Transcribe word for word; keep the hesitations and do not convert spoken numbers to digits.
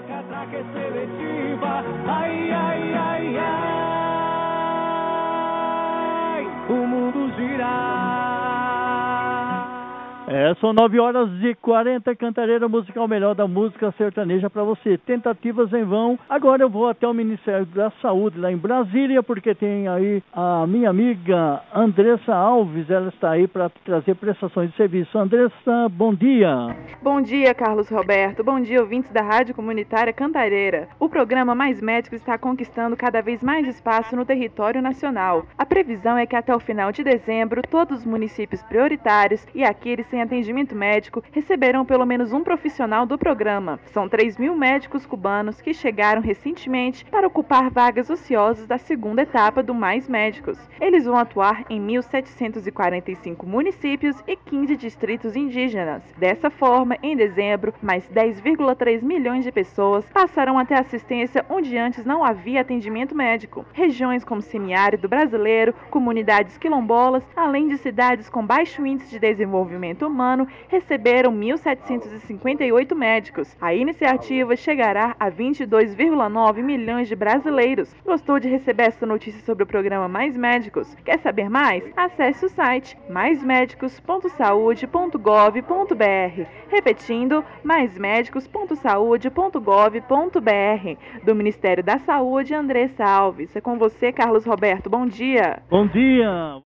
catraca é seletiva. Ai, ai, ai, ai, o mundo gira. É, são nove horas e quarenta, Cantareira Musical, melhor da música sertaneja para você. Tentativas em vão. Agora eu vou até o Ministério da Saúde, lá em Brasília, porque tem aí a minha amiga Andressa Alves, ela está aí para trazer prestações de serviço. Andressa, bom dia. Bom dia, Carlos Roberto. Bom dia, ouvintes da Rádio Comunitária Cantareira. O programa Mais Médicos está conquistando cada vez mais espaço no território nacional. A previsão é que até o final de dezembro, todos os municípios prioritários e aqueles sem atendimento médico receberão pelo menos um profissional do programa. São três mil médicos cubanos que chegaram recentemente para ocupar vagas ociosas da segunda etapa do Mais Médicos. Eles vão atuar em mil setecentos e quarenta e cinco municípios e quinze distritos indígenas. Dessa forma, em dezembro, mais dez vírgula três milhões de pessoas passarão a ter assistência onde antes não havia atendimento médico. Regiões como semiárido brasileiro, comunidades quilombolas, além de cidades com baixo índice de desenvolvimento humano, receberam mil setecentos e cinquenta e oito médicos. A iniciativa chegará a vinte e dois vírgula nove milhões de brasileiros. Gostou de receber essa notícia sobre o programa Mais Médicos? Quer saber mais? Acesse o site mais médicos ponto saúde ponto gov ponto br. Repetindo, mais médicos ponto saúde ponto gov ponto br. Do Ministério da Saúde, Andressa Alves. É com você, Carlos Roberto. Bom dia. Bom dia.